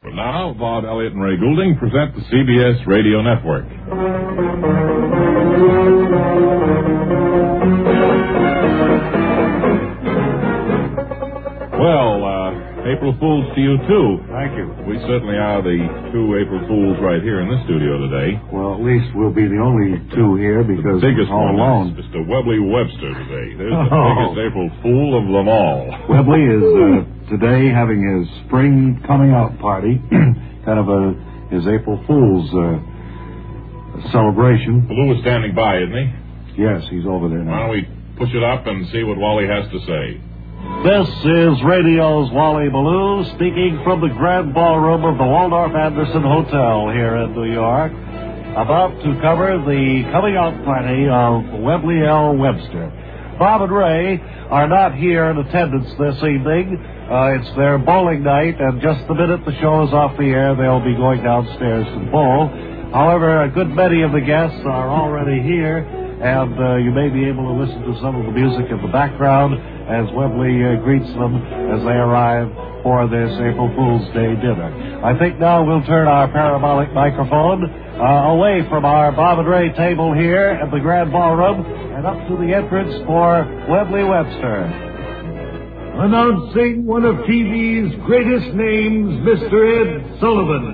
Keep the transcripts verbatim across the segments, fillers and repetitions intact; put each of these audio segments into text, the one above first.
Now, Bob Elliott and Ray Goulding present the C B S Radio Network. Well, uh, April Fools to you, too. Thank you. We certainly are the two April Fools right here in the studio today. Well, at least we'll be the only two here because the biggest all one alone. is Mister Webley Webster today. There's oh. the biggest April Fool of them all. Webley is uh, today having his spring coming out party, kind of a his April Fool's uh, celebration. Lou is standing by, isn't he? Yes, he's over there Why now. don't we push it up and see what Wally has to say? This is radio's Wally Ballou speaking from the Grand Ballroom of the Waldorf Anderson Hotel here in New York, about to cover the coming out party of Webley L. Webster. Bob and Ray are not here in attendance this evening. Uh, it's their bowling night, and just the minute the show is off the air, they'll be going downstairs to bowl. However, a good many of the guests are already here, and uh, you may be able to listen to some of the music in the background as Webley uh, greets them as they arrive for this April Fool's Day dinner. I think now we'll turn our parabolic microphone uh, away from our Bob and Ray table here at the Grand Ballroom and up to the entrance for Webley Webster. Announcing one of T V's greatest names, Mister Ed Sullivan.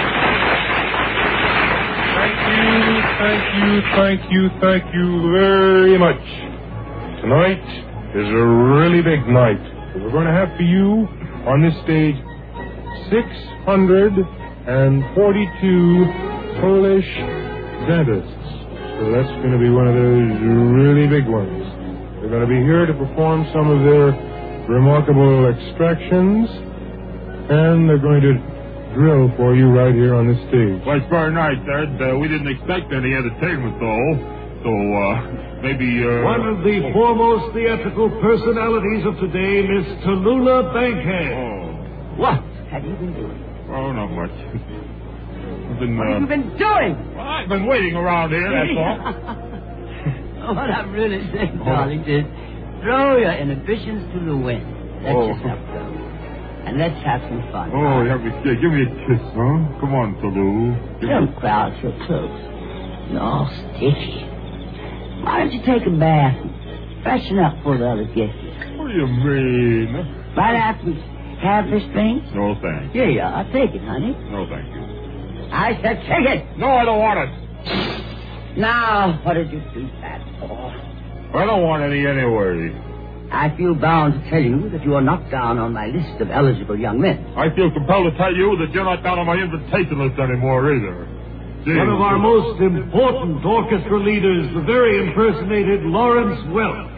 Thank you, thank you, thank you, thank you very much. Tonight is a really big night. We're going to have for you on this stage six hundred forty-two Polish dentists. So that's going to be one of those really big ones. They're going to be here to perform some of their remarkable extractions, and they're going to drill for you right here on the stage. Well, it's very nice, Ed. Uh, we didn't expect any entertainment, though. So, uh, maybe, uh... One of the foremost theatrical personalities of today, Miss Tallulah Bankhead. Oh. What have you been doing? Oh, not much. I've been, What uh... have you been doing? Well, I've been waiting around here, that's all. What I'm really saying, darling, is throw your inhibitions to the wind. Let Oh. yourself go. And let's have some fun. Oh, let me see. Give me a kiss, huh? Come on, Tallulah. Give Don't me... crowd so close. You're all stiffy. Why don't you take a bath and freshen up for the other guests? What do you mean? Right after we have this thing? No, thanks. Here you are. Take it, honey. No, thank you. I said take it. No, I don't want it. Now, what did you do that for? I don't want any anyway. I feel bound to tell you that you are not down on my list of eligible young men. I feel compelled to tell you that you're not down on my invitation list anymore either. Gee. One of our most important orchestra leaders, the very impersonated Lawrence Welk.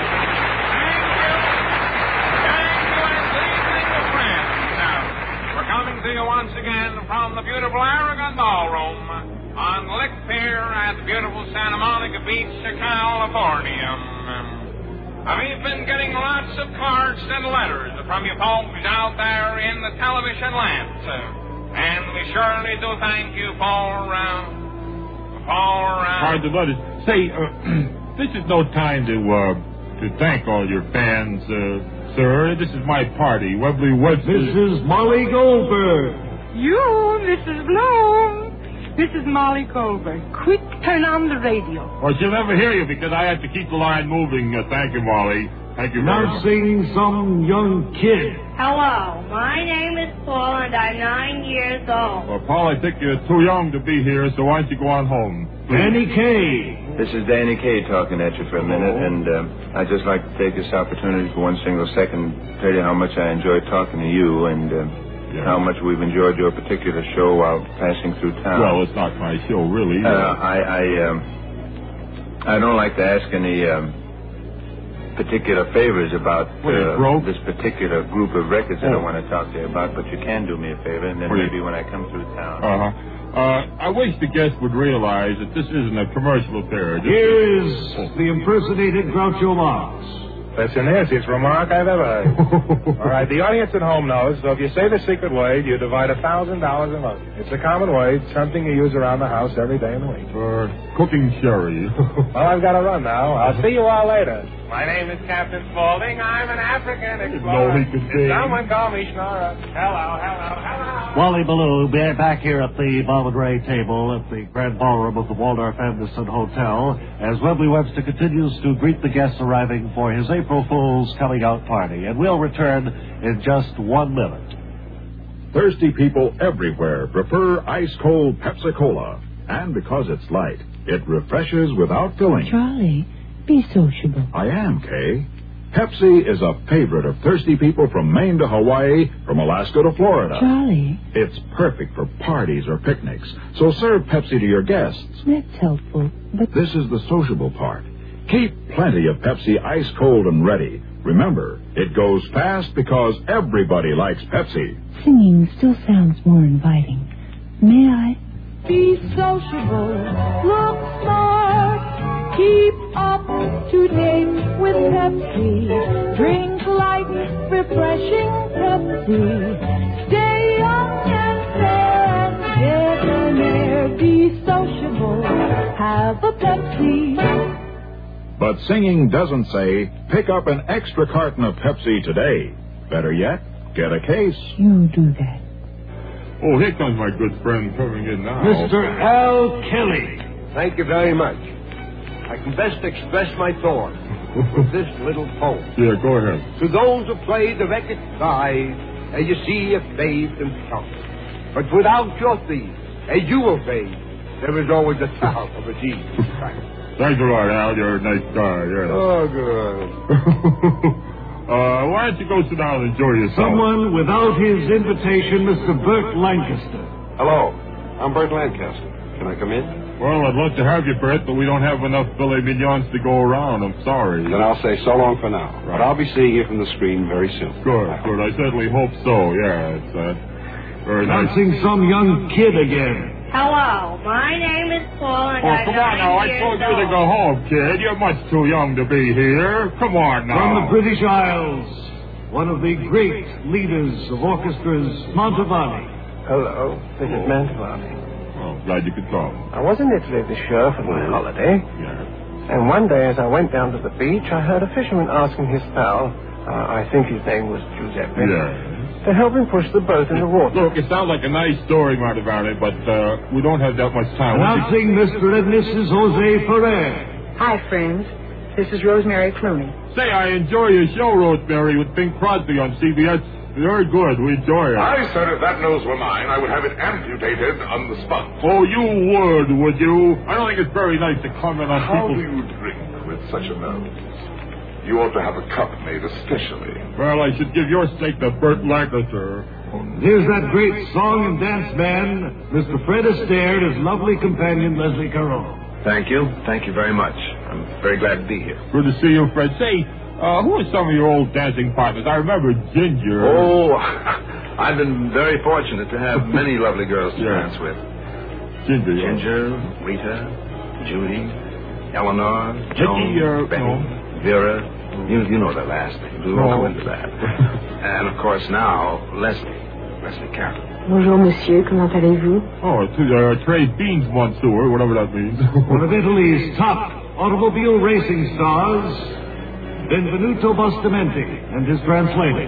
We're coming to you once again from the beautiful Aragon Ballroom on Lick Pier at the beautiful Santa Monica Beach, California. We've been getting lots of cards and letters from you folks out there in the television land. And we surely do thank you for, uh, for, uh... Hard to let it. Say, uh, this is no time to, uh, to thank all your fans, uh, sir. This is my party, Webley Webster. Missus Molly Goldberg. You, Missus Bloom. This is Molly Goldberg. Quick, turn on the radio. Well, she'll never hear you because I have to keep the line moving. Uh, thank you, Molly. Thank you very much. Announcing some young kid. Hello, my name is Paul and I'm nine years old. Well, Paul, I think you're too young to be here, so why don't you go on home? Danny Kaye. This is Danny Kaye talking at you for a minute, and uh, I'd just like to take this opportunity for one single second to tell you how much I enjoyed talking to you and uh, yeah. how much we've enjoyed your particular show while passing through town. Well, it's not my show, really. Uh, I I, um, I don't like to ask any um, particular favors about uh, this particular group of records that oh. I want to talk to you about, but you can do me a favor, and then what maybe when I come through town. Uh-huh. Uh, I wish the guests would realize that this isn't a commercial affair. This Here is oh. the impersonated Groucho Marx. That's the nastiest remark I've ever heard. All right, the audience at home knows, so if you say the secret word, you divide a thousand dollars a month. It's a common word, something you use around the house every day in the week. For cooking sherry. Well, I've got to run now. I'll see you all later. My name is Captain Spaulding. I'm an African explorer. No, he could Someone call me Schnorrer. Hello, hello, hello. Wally Ballou back here at the Bob and Ray table at the Grand Ballroom of the Waldorf Anderson Hotel as Webley Webster continues to greet the guests arriving for his April Fool's coming out party. And we'll return in just one minute. Thirsty people everywhere prefer ice-cold Pepsi-Cola. And because it's light, it refreshes without filling. Charlie, be sociable. I am, Kay. Pepsi is a favorite of thirsty people from Maine to Hawaii, from Alaska to Florida. Charlie. It's perfect for parties or picnics, so serve Pepsi to your guests. That's helpful, but... This is the sociable part. Keep plenty of Pepsi ice-cold and ready. Remember, it goes fast because everybody likes Pepsi. Singing still sounds more inviting. May I? Be sociable, look smart, keep up to date with Pepsi. Drink light, refreshing Pepsi. Stay young and fair and debonair. Be sociable, have a Pepsi. But singing doesn't say, pick up an extra carton of Pepsi today. Better yet, get a case. You do that. Oh, here comes my good friend coming in now. Mister Al Kelly. Thank you very much. I can best express my thoughts with this little poem. Yeah, go ahead. To those who play the record side, as you see a fade and come. But without your theme, as you will fade, there is always a sound of a G. Thanks a lot, Al. You're a nice guy. Yeah. Oh, good. Uh, why don't you go sit down and enjoy yourself? Someone without his invitation, Mister Burt Lancaster. Hello, I'm Burt Lancaster. Can I come in? Well, I'd love to have you, Burt, but we don't have enough filet mignons to go around. I'm sorry. Then I'll say so long for now. Right. But I'll be seeing you from the screen very soon. Good, I good. I certainly hope so. Yeah, it's uh, very nice. Announcing some young kid again. Hello, my name is Paul, and Oh, I'm come on now. I told you to go home, kid. You're much too young to be here. Come on now. From the British Isles, one of the great leaders of orchestras, Mantovani. Hello, this is Mantovani. Oh, glad you could come. I was in Italy this year for my holiday. Yeah. And one day as I went down to the beach, I heard a fisherman asking his pal, uh, I think his name was Giuseppe, Yeah. to help him push the boat in the water. Look, it sounds like a nice story, Mantovani, but uh, we don't have that much time. Announcing Mister and Missus Jose Ferrer. Hi, friends. This is Rosemary Clooney. Say, I enjoy your show, Rosemary, with Bing Crosby on C B S. Very good. We enjoy it. I said if that nose were mine, I would have it amputated on the spot. Oh, you would, would you? I don't think it's very nice to comment on How people. do you drink with such a nose? You ought to have a cup made especially. Well, I should give your steak to Burt Lancaster. Here's that great song and dance band, Mister Fred Astaire and his lovely companion, Leslie Caron. Thank you. Thank you very much. I'm very glad to be here. Good to see you, Fred. Say, uh, who are some of your old dancing partners? I remember Ginger. Oh, I've been very fortunate to have many lovely girls to Yeah. dance with. Ginger, yeah. Ginger, Rita, Judy, Eleanor, Vicky, Joan, uh, Betty, no. Vera. You, you know the last name. We won't go into that. And, of course, now, Leslie. Leslie Carroll. Bonjour, monsieur. Comment allez-vous? Oh, to uh, trade beans, Monsieur, whatever that means. One of Italy's top automobile racing stars, Benvenuto Bustamante, and his translator.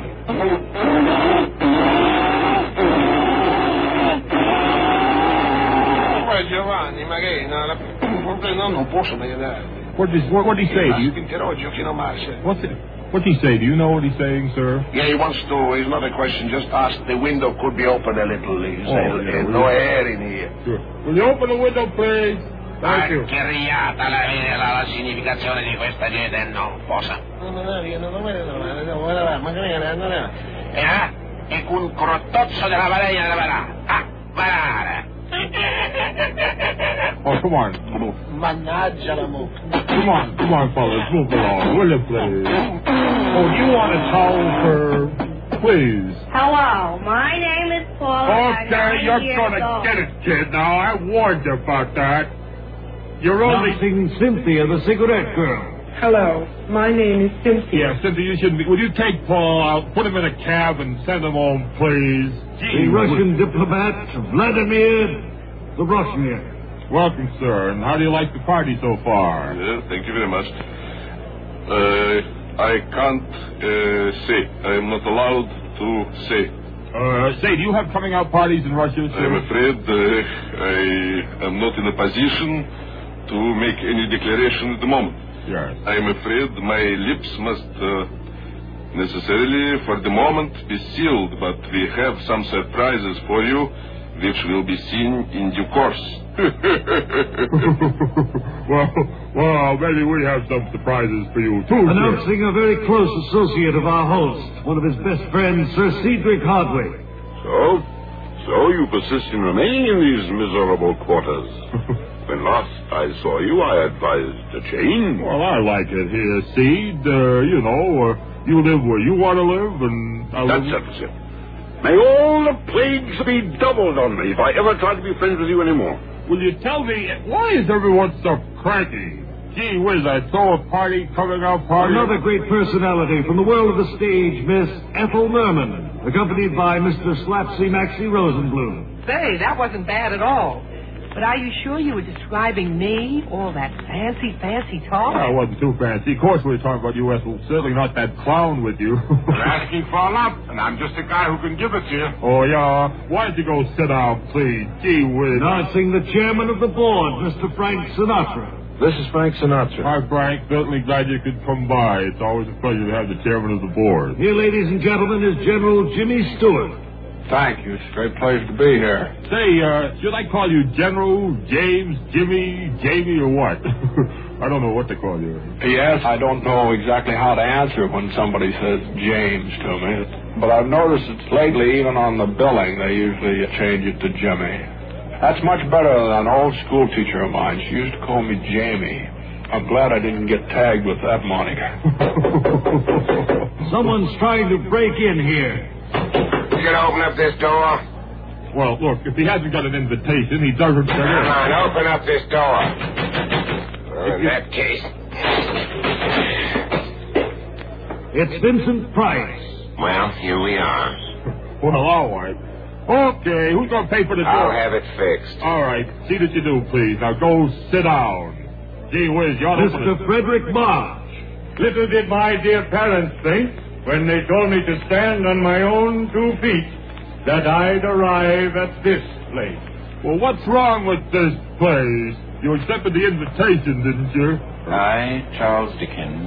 Giovanni, magari non posso vedere. What did what, what did he say? Do you, what's it? What did he say? Do you know what he's saying, sir? Yeah, he wants to. It's not a question. Just ask. The window could be open a little. He Oh, said, yeah, no will you- air in here. Sure. Will you open the window, please? Thank you. Che riata la, la, la significazione di questa gente non posa. E ah, e un crottozzo della balena da varare. Ah, varare. Oh, come on. Mannaggia la mucca. Come on, come on, fellas. Move along. Will you, please? Oh, do you want a towel for... Please. Hello, my name is Paul. and I'm Okay, nine you're years gonna old. get it, kid. Now, I warned you about that. You're only... Announcing Cynthia, the cigarette girl. Hello, my name is Cynthia. Yeah, Cynthia, you shouldn't be... Will you take Paul out, put him in a cab, and send him home, please? The Russian diplomat, Vladimir the Russian. Welcome, sir. And how do you like the party so far? Yeah, thank you very much. Uh, I can't uh, say. I'm not allowed to say. Uh, say, do you have coming out parties in Russia, sir? I'm afraid uh, I am not in a position to make any declaration at the moment. Yes. I'm afraid my lips must uh, necessarily, for the moment, be sealed, but we have some surprises for you, which will be seen in due course. well, well, maybe we have some surprises for you, too, Announcing sir. a very close associate of our host, one of his best friends, Sir Cedric Hardwick. So? So you persist in remaining in these miserable quarters? When last I saw you, I advised a change. Well, I like it here, Seed. Uh, you know, uh, you live where you want to live, and I That live... settles it. May all the plagues be doubled on me if I ever try to be friends with you anymore. Will you tell me, why is everyone so cranky? Gee whiz, I saw a party, coming out party. Another great personality from the world of the stage, Miss Ethel Merman, accompanied by Mister Slapsy Maxie Rosenblum. Say, that wasn't bad at all. But are you sure you were describing me? All that fancy, fancy talk? I wasn't too fancy. Of course we were talking about you, Ethel. Certainly not that clown with you. You're asking for a lot, and I'm just a guy who can give it to you. Oh, yeah? Why don't you go sit down, please? Gee whiz. Announcing the chairman of the board, Mister Frank Sinatra. This is Frank Sinatra. Hi, Frank. Certainly glad you could come by. It's always a pleasure to have the chairman of the board. Here, ladies and gentlemen, is General Jimmy Stewart. Thank you. It's a great pleasure to be here. Say, uh, should I call you General, James, Jimmy, Jamie, or what? I don't know what to call you. Yes, I don't know exactly how to answer when somebody says James to me. But I've noticed it's lately, even on the billing, they usually change it to Jimmy. That's much better than an old school teacher of mine. She used to call me Jamie. I'm glad I didn't get tagged with that moniker. Someone's trying to break in here. You gonna open up this door? Well, look, if he hasn't got an invitation, he doesn't get in. Come on, open up this door. Well, in that case... It's Vincent Price. Well, here we are. Well, all right. Okay, who's going to pay for the I'll door? have it fixed. All right, see that you do, please. Now go sit down. Gee whiz, you ought to... Mister Frederick March. Little did my dear parents think, when they told me to stand on my own two feet, that I'd arrive at this place. Well, what's wrong with this place? You accepted the invitation, didn't you? I, Charles Dickens,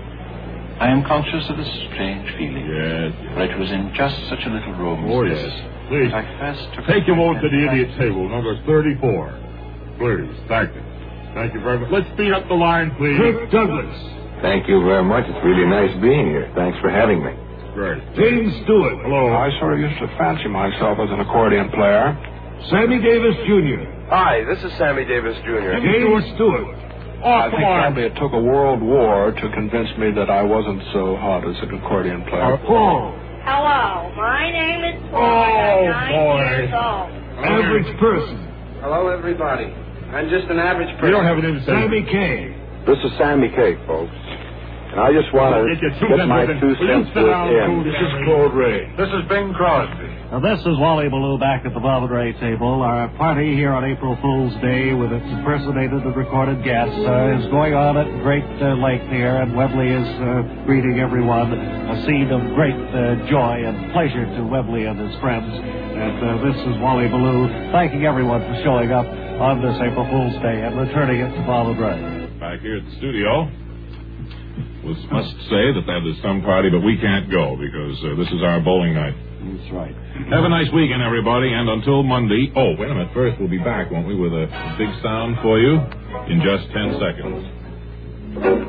I am conscious of a strange feeling. Yes. For it was in just such a little room Oh, as this yes. Please, that I first took take him over to the back- idiot table, number thirty-four. Please, thank you. Thank you very much. Let's speed up the line, please. Kirk Douglas. Thank you very much. It's really nice being here. Thanks for having me. Great. James Stewart. Hello. I sort of used to fancy myself as an accordion player. Sammy Davis Junior Hi, this is Sammy Davis Junior James Stewart. Oh, I come think on. probably it took a world war to convince me that I wasn't so hot as an accordion player. Uh, Paul. Hello, my name is Paul. Oh, I'm nine boy. years old. Average person. Hello, everybody. I'm just an average person. You don't have an invitation. Sammy Kay. This is Sammy K, folks. And I just want to Get your two get cents my worth in. two Will you cents sit worth down, in. too, This is Claude Ray. This is Bing Crosby. Now, this is Wally Ballou back at the Velvet Ray table. Our party here on April Fool's Day with its impersonated and recorded guests uh, is going on at Great uh, Lake here, and Webley is uh, greeting everyone, a scene of great uh, joy and pleasure to Webley and his friends. And uh, this is Wally Ballou thanking everyone for showing up on this April Fool's Day and returning it to Velvet Ray. Back here at the studio, we must say that that is some party, but we can't go because uh, this is our bowling night. That's right. Have a nice weekend, everybody, and until Monday... Oh, wait a minute. First, we'll be back, won't we, with a big sound for you in just ten seconds.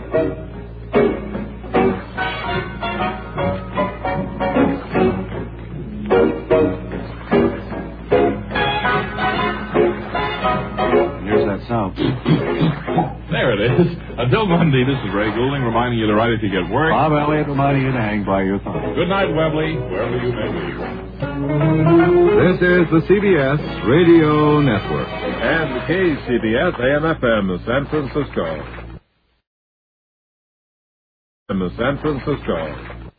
Here's that sound. There it is. Until Monday, this is Ray Goulding reminding you to write if you get work. Bob Elliott reminding you to hang by your thumb. Good night, Webley, wherever you may be. This is the C B S Radio Network. And the K C B S A M F M, San Francisco. In the San Francisco.